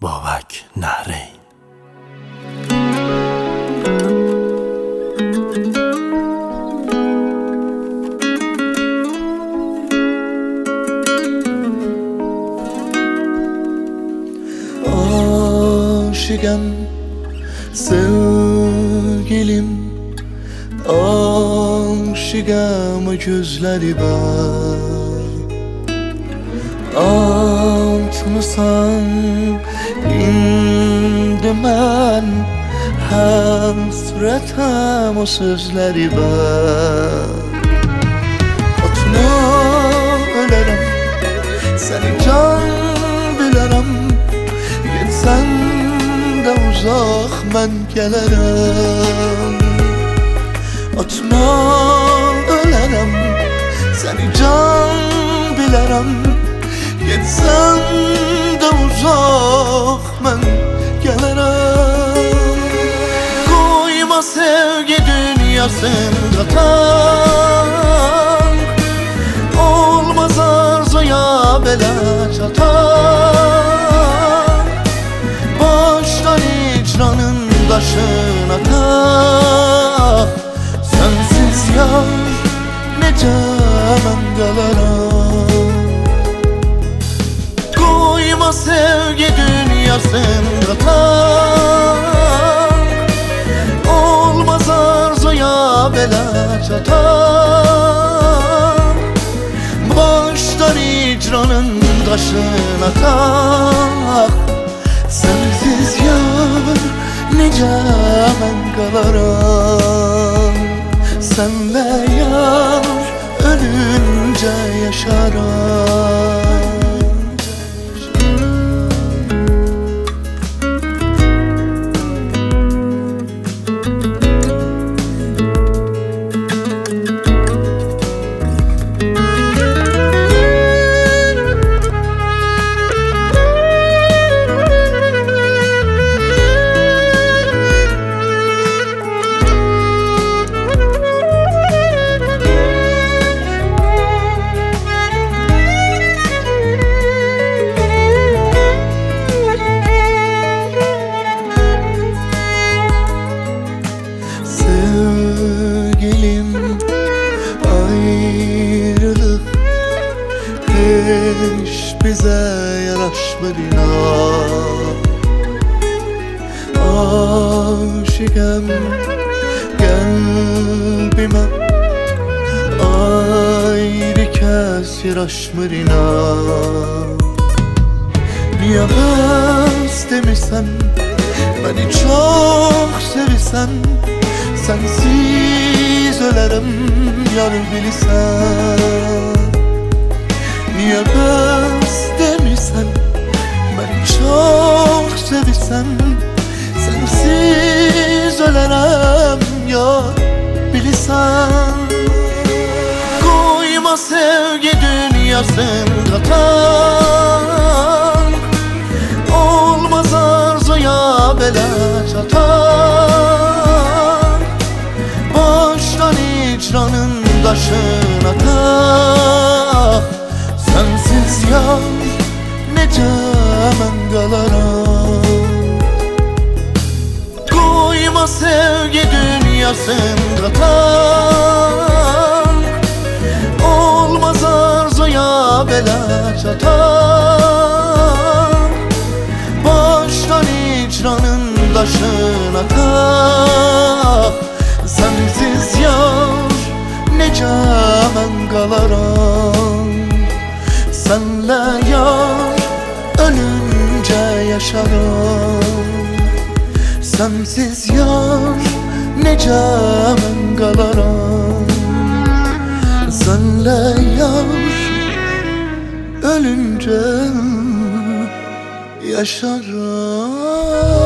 بابک نهرین. Aşıkım sevgilim, aşıkım gözleri var. Atmısan indi mən həsrətəm o sözləri var. Atma ölərəm, səni can bilərəm. Getsən də uzaq mən gələrəm. Atma ölərəm, səni can bilərəm. Getsən də uzaq mən gələrəm. Qoyma sevgi dünyasında tan, olmaz arzuya belə çatan. Başdan icranın daşına tax, sensiz yar necə mən qalaram. Koyma sevgi dünyasında tan, olmaz arzuya belə çatan. Başdan icranın daşına tax, sensiz yar necə mən qalaram. Senle yar ölünce yaşaram. Sevgilim, ayrılık hiç bize yaraşmır inan. Aşıkım kalbime ayrı kes yaraşmır inan. Niye ben demişsen, beni çok sevirsen, sensiz ölerim yar bilirsen. Niye bez demirsen, beni çok sevirsen, sensiz ölerim yar bilirsen. Koyma sevgi dünyasında tan, olmaz arzuya belə çatan. Başdan icranın daşına tax, sensiz yar necə mən qalaram. Koyma sevgi dünyasında tan, olmaz arzuya belə çatan. Başdan icranın daşına tax, sensiz yar necə mən qalaram. Senle yar ölünce yaşaram. Sensiz yar necə mən qalaram. Senle yar ölünce yaşaram.